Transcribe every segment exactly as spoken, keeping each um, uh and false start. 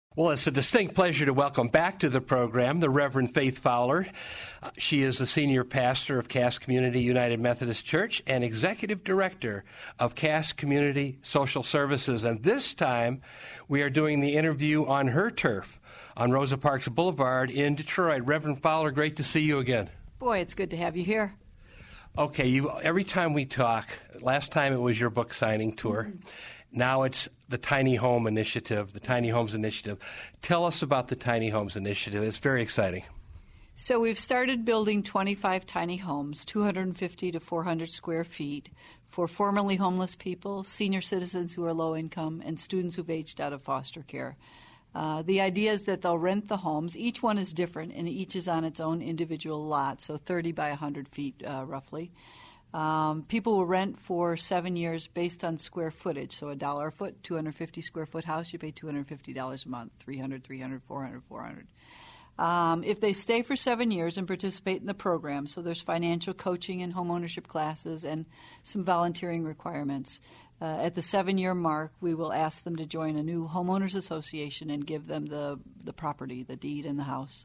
Well, it's a distinct pleasure to welcome back to the program the Reverend Faith Fowler. Uh, she is the senior pastor of Cass Community United Methodist Church and executive director of Cass Community Social Services. And this time, we are doing the interview on her turf on Rosa Parks Boulevard in Detroit. Reverend Fowler, great to see you again. Boy, it's good to have you here. Okay, you, every time we talk, last time it was your book signing tour. Mm-hmm. Now it's the Tiny Home Initiative, the Tiny Homes Initiative. Tell us about the Tiny Homes Initiative. It's very exciting. So we've started building twenty-five tiny homes, two hundred fifty to four hundred square feet, for formerly homeless people, senior citizens who are low income, and students who've aged out of foster care. Uh, the idea is that they'll rent the homes. Each one is different, and each is on its own individual lot, so thirty by one hundred feet uh, roughly. Um, people will rent for seven years based on square footage. So a dollar a foot, two hundred fifty square foot house, you pay two hundred fifty dollars a month, three hundred, three hundred, four hundred, four hundred. Um, if they stay for seven years and participate in the program, so there's financial coaching and homeownership classes and some volunteering requirements. Uh, at the seven-year mark, we will ask them to join a new homeowners association and give them the, the property, the deed, and the house.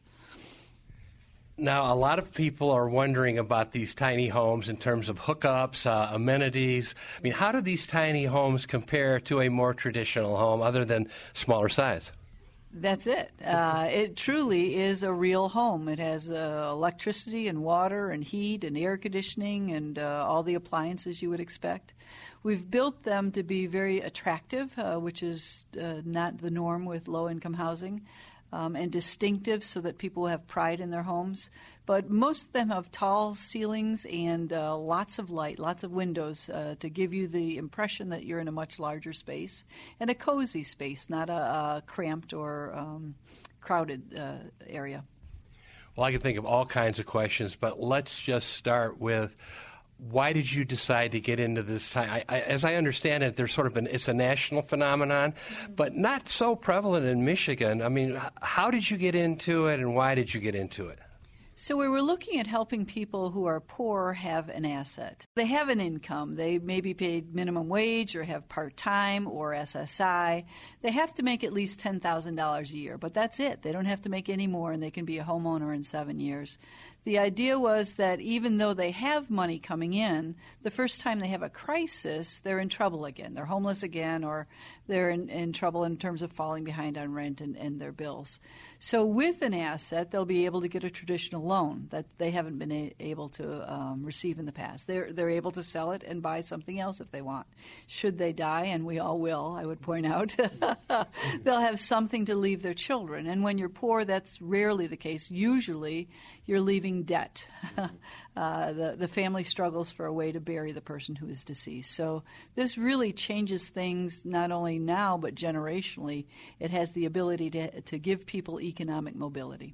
Now, a lot of people are wondering about these tiny homes in terms of hookups, uh, amenities. I mean, how do these tiny homes compare to a more traditional home other than smaller size? That's it. Uh, it truly is a real home. It has uh, electricity and water and heat and air conditioning and uh, all the appliances you would expect. We've built them to be very attractive, uh, which is uh, not the norm with low-income housing. Um, and distinctive so that people have pride in their homes. But most of them have tall ceilings and uh, lots of light, lots of windows uh, to give you the impression that you're in a much larger space and a cozy space, not a, a cramped or um, crowded uh, area. Well, I can think of all kinds of questions, but let's just start with, why did you decide to get into this time? I, I, as I understand it, there's sort of an it's a national phenomenon, mm-hmm. but not so prevalent in Michigan. I mean, how did you get into it, and why did you get into it? So we were looking at helping people who are poor have an asset. They have an income. They may be paid minimum wage or have part-time or S S I. They have to make at least ten thousand dollars a year, but that's it. They don't have to make any more, and they can be a homeowner in seven years. The idea was that even though they have money coming in, the first time they have a crisis, they're in trouble again. They're homeless again, or they're in, in trouble in terms of falling behind on rent and, and their bills. So with an asset, they'll be able to get a traditional loan that they haven't been a- able to um, receive in the past. They're, they're able to sell it and buy something else if they want. Should they die, and we all will, I would point out, they'll have something to leave their children. And when you're poor, that's rarely the case. Usually, you're leaving debt. uh, the, the family struggles for a way to bury the person who is deceased. So this really changes things not only now but generationally. It has the ability to, to give people economic mobility.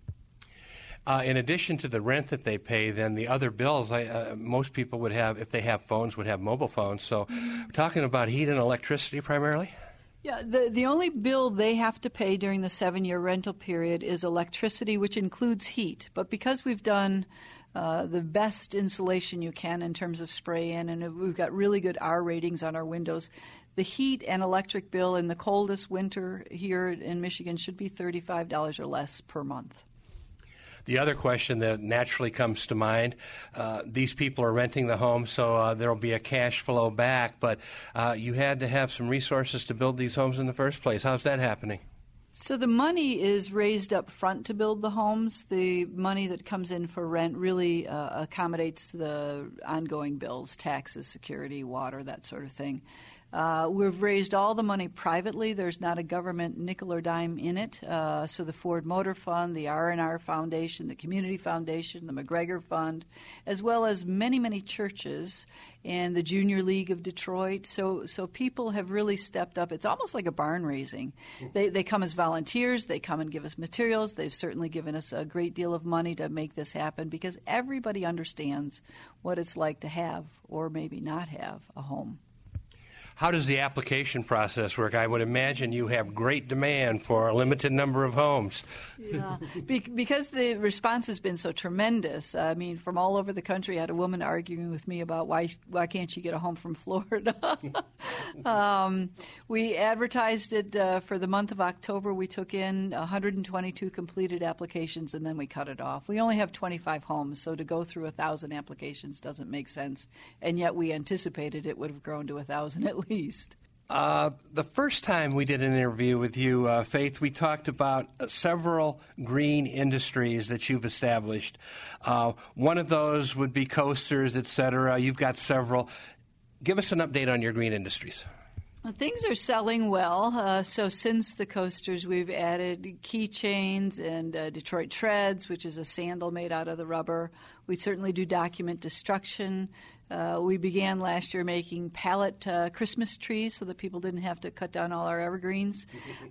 Uh, in addition to the rent that they pay, then the other bills, I, uh, most people would have, if they have phones, would have mobile phones. So we're talking about heat and electricity primarily? Yeah, the the only bill they have to pay during the seven-year rental period is electricity, which includes heat. But because we've done uh, the best insulation you can in terms of spray-in, and we've got really good R ratings on our windows, the heat and electric bill in the coldest winter here in Michigan should be thirty-five dollars or less per month. The other question that naturally comes to mind, uh, these people are renting the home, so uh, there will be a cash flow back, but uh, you had to have some resources to build these homes in the first place. How's that happening? So the money is raised up front to build the homes. The money that comes in for rent really uh, accommodates the ongoing bills, taxes, security, water, that sort of thing. Uh, we've raised all the money privately. There's not a government nickel or dime in it. Uh, so the Ford Motor Fund, the R and R Foundation, the Community Foundation, the McGregor Fund, as well as many, many churches and the Junior League of Detroit. So so people have really stepped up. It's almost like a barn raising. They, they come as volunteers. They come and give us materials. They've certainly given us a great deal of money to make this happen because everybody understands what it's like to have or maybe not have a home. How does the application process work? I would imagine you have great demand for a limited number of homes. Yeah, Be- because the response has been so tremendous. I mean, from all over the country, I had a woman arguing with me about why why can't she get a home from Florida. um, we advertised it uh, for the month of October. We took in one hundred twenty-two completed applications, and then we cut it off. We only have twenty-five homes, so to go through one thousand applications doesn't make sense, and yet we anticipated it would have grown to one thousand at least. East. Uh, the first time we did an interview with you, uh, Faith, we talked about uh, several green industries that you've established. Uh, one of those would be coasters, et cetera. You've got several. Give us an update on your green industries. Well, things are selling well. Uh, so since the coasters, we've added keychains and uh, Detroit Treads, which is a sandal made out of the rubber. We certainly do document destruction. Uh, we began last year making pallet uh, Christmas trees so that people didn't have to cut down all our evergreens,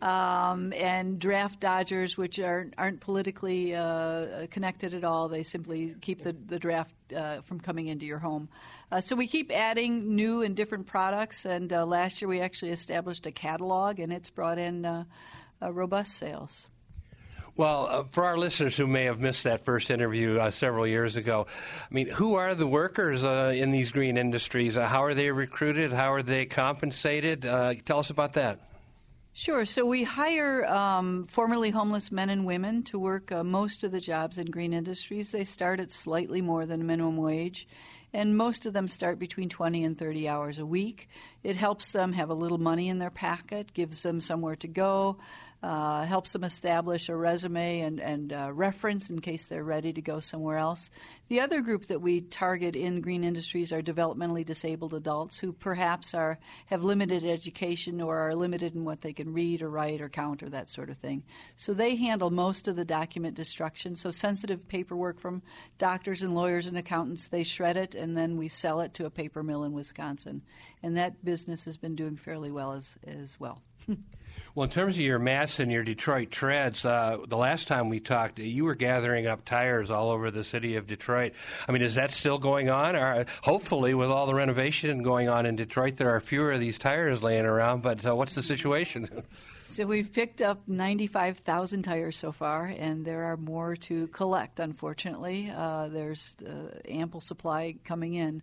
um, and draft dodgers, which aren't, aren't politically uh, connected at all. They simply keep the, the draft uh, from coming into your home. Uh, so we keep adding new and different products, and uh, last year we actually established a catalog, and it's brought in uh, uh, robust sales. Well, uh, for our listeners who may have missed that first interview uh, several years ago, I mean, who are the workers uh, in these green industries? Uh, how are they recruited? How are they compensated? Uh, tell us about that. Sure. So we hire um, formerly homeless men and women to work uh, most of the jobs in green industries. They start at slightly more than minimum wage, and most of them start between twenty and thirty hours a week. It helps them have a little money in their pocket, gives them somewhere to go, uh, helps them establish a resume and, and uh, reference in case they're ready to go somewhere else. The other group that we target in green industries are developmentally disabled adults who perhaps are have limited education or are limited in what they can read or write or count or that sort of thing. So they handle most of the document destruction. So sensitive paperwork from doctors and lawyers and accountants, they shred it and then we sell it to a paper mill in Wisconsin. And that business has been doing fairly well as, as well. Well, in terms of your mats and your Detroit Treads, uh, the last time we talked, you were gathering up tires all over the city of Detroit. I mean, is that still going on? Or hopefully, with all the renovation going on in Detroit, there are fewer of these tires laying around. But uh, what's the situation? So we've picked up ninety-five thousand tires so far, and there are more to collect, unfortunately. Uh, there's uh, ample supply coming in.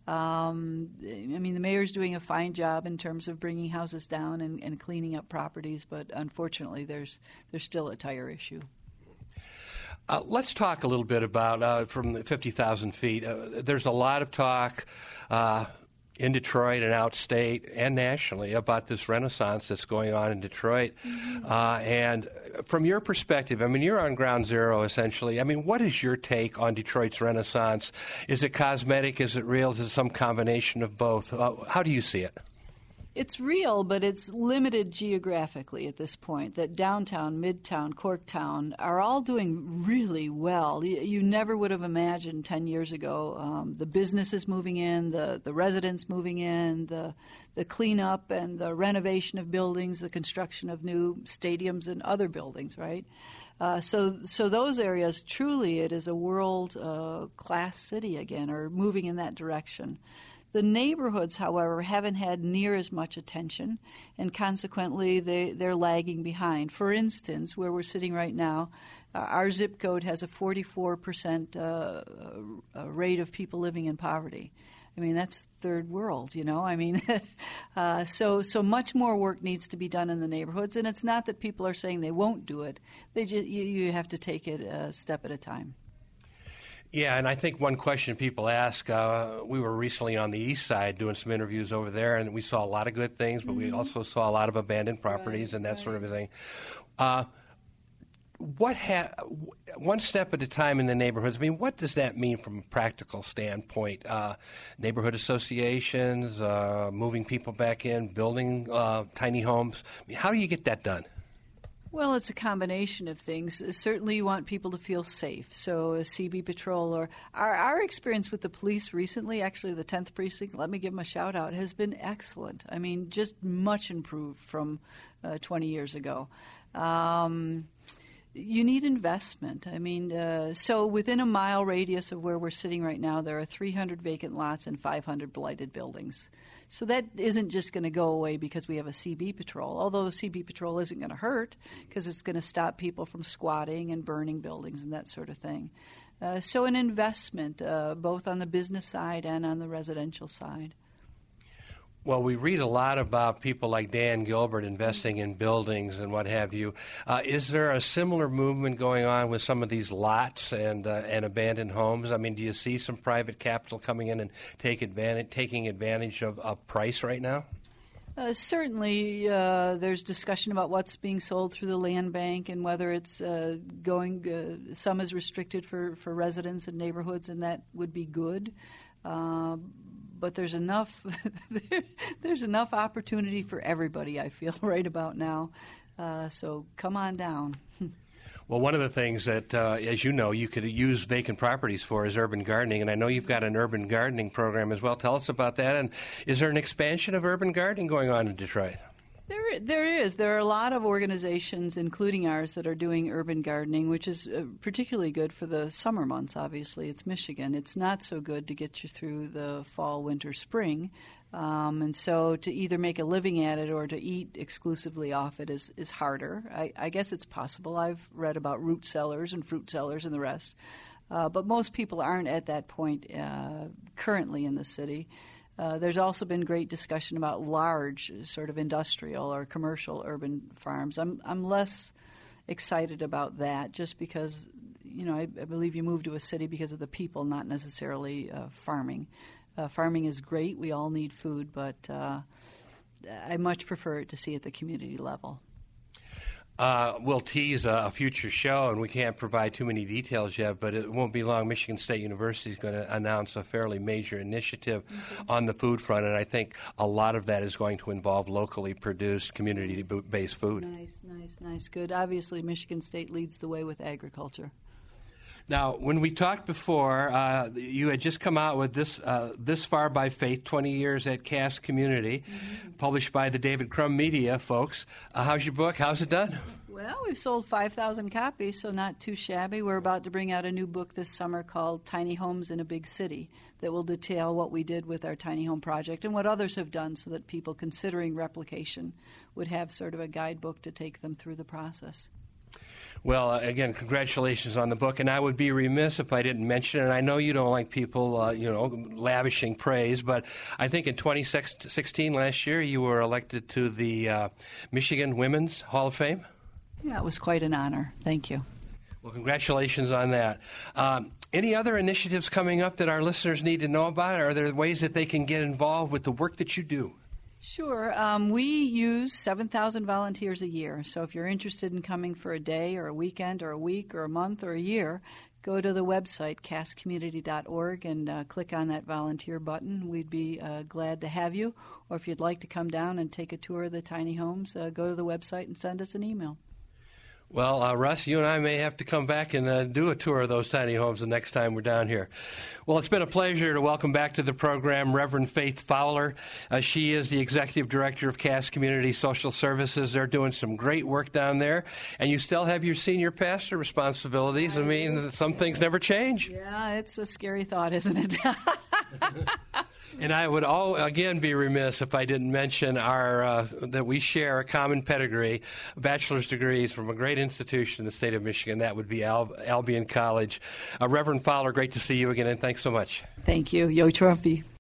Um, I mean, the mayor's doing a fine job in terms of bringing houses down and, and cleaning up properties, but unfortunately, there's there's still a tire issue. Uh, let's talk a little bit about uh, from the fifty thousand feet. Uh, there's a lot of talk uh, in Detroit and outstate and nationally about this renaissance that's going on in Detroit. Mm-hmm. Uh, and from your perspective, I mean, you're on ground zero, essentially. I mean, what is your take on Detroit's renaissance? Is it cosmetic? Is it real? Is it some combination of both? Uh, how do you see it? It's real, but it's limited geographically at this point, that downtown, midtown, Corktown are all doing really well. You, you never would have imagined ten years ago um, the businesses moving in, the, the residents moving in, the, the cleanup and the renovation of buildings, the construction of new stadiums and other buildings, right? Uh, so, so those areas, truly, it is a world-class uh, city again, or moving in that direction. The neighborhoods, however, haven't had near as much attention, and consequently, they, they're lagging behind. For instance, where we're sitting right now, uh, our zip code has a forty-four percent uh, uh, rate of people living in poverty. I mean, that's third world, you know. I mean, uh, so so much more work needs to be done in the neighborhoods, and it's not that people are saying they won't do it. They just you, you have to take it a step at a time. Yeah, and I think one question people ask, uh, we were recently on the east side doing some interviews over there, and we saw a lot of good things, but mm-hmm. we also saw a lot of abandoned properties right, and that right. sort of thing. Uh, what ha- one step at a time in the neighborhoods, I mean, what does that mean from a practical standpoint? Uh, neighborhood associations, uh, moving people back in, building uh, tiny homes. I mean, how do you get that done? Well, it's a combination of things. Certainly you want people to feel safe, so a C B patrol or our, our experience with the police recently, actually the tenth Precinct, let me give them a shout-out, has been excellent. I mean, just much improved from uh, twenty years ago. Um, You need investment. I mean, uh, so within a mile radius of where we're sitting right now, there are three hundred vacant lots and five hundred blighted buildings. So that isn't just going to go away because we have a C B patrol, although the C B patrol isn't going to hurt because it's going to stop people from squatting and burning buildings and that sort of thing. Uh, so an investment, uh, both on the business side and on the residential side. Well, we read a lot about people like Dan Gilbert investing in buildings and what have you. Uh, is there a similar movement going on with some of these lots and uh, and abandoned homes? I mean, do you see some private capital coming in and take advantage, taking advantage of, of price right now? Uh, certainly, uh, there's discussion about what's being sold through the land bank and whether it's uh, going. Uh, some is restricted for, for residents and neighborhoods, and that would be good. Uh, But there's enough there's enough opportunity for everybody, I feel, right about now. Uh, so come on down. Well, one of the things that, uh, as you know, you could use vacant properties for is urban gardening, and I know you've got an urban gardening program as well. Tell us about that. And is there an expansion of urban gardening going on in Detroit? There, there is. There are a lot of organizations, including ours, that are doing urban gardening, which is uh, particularly good for the summer months, obviously. It's Michigan. It's not so good to get you through the fall, winter, spring. Um, and so to either make a living at it or to eat exclusively off it is, is harder. I, I guess it's possible. I've read about root cellars and fruit cellars and the rest. Uh, but most people aren't at that point uh, currently in the city. Uh, there's also been great discussion about large sort of industrial or commercial urban farms. I'm I'm less excited about that just because, you know, I, I believe you move to a city because of the people, not necessarily uh, farming. Uh, farming is great. We all need food, but uh, I much prefer it to see at the community level. Uh, we'll tease a, a future show, and we can't provide too many details yet, but it won't be long. Michigan State University is going to announce a fairly major initiative mm-hmm. on the food front, and I think a lot of that is going to involve locally produced, community-based food. Nice, nice, nice, good. Obviously, Michigan State leads the way with agriculture. Now, when we talked before, uh, you had just come out with this uh, This Far by Faith, twenty years at Cass Community, mm-hmm. published by the David Crum Media folks. Uh, how's your book? How's it done? Well, we've sold five thousand copies, so not too shabby. We're about to bring out a new book this summer called Tiny Homes in a Big City that will detail what we did with our tiny home project and what others have done so that people considering replication would have sort of a guidebook to take them through the process. Well, uh, again, congratulations on the book, and I would be remiss if I didn't mention it. And I know you don't like people, uh, you know, lavishing praise, but I think in twenty sixteen, last year, you were elected to the uh, Michigan Women's Hall of Fame. Yeah, it was quite an honor. Thank you. Well, congratulations on that. Um, any other initiatives coming up that our listeners need to know about? Are there ways that they can get involved with the work that you do? Sure. Um, we use seven thousand volunteers a year. So if you're interested in coming for a day or a weekend or a week or a month or a year, go to the website, cass community dot org, and uh, click on that volunteer button. We'd be uh, glad to have you. Or if you'd like to come down and take a tour of the tiny homes, uh, go to the website and send us an email. Well, uh, Russ, you and I may have to come back and uh, do a tour of those tiny homes the next time we're down here. Well, it's been a pleasure to welcome back to the program Reverend Faith Fowler. Uh, she is the Executive Director of Cass Community Social Services. They're doing some great work down there. And you still have your senior pastor responsibilities. I mean, some things never change. Yeah, it's a scary thought, isn't it? And I would, all, again, be remiss if I didn't mention our uh, that we share a common pedigree, bachelor's degrees from a great institution in the state of Michigan. That would be Al- Albion College. Uh, Reverend Fowler, great to see you again, and thanks so much. Thank you. Yo Trophy.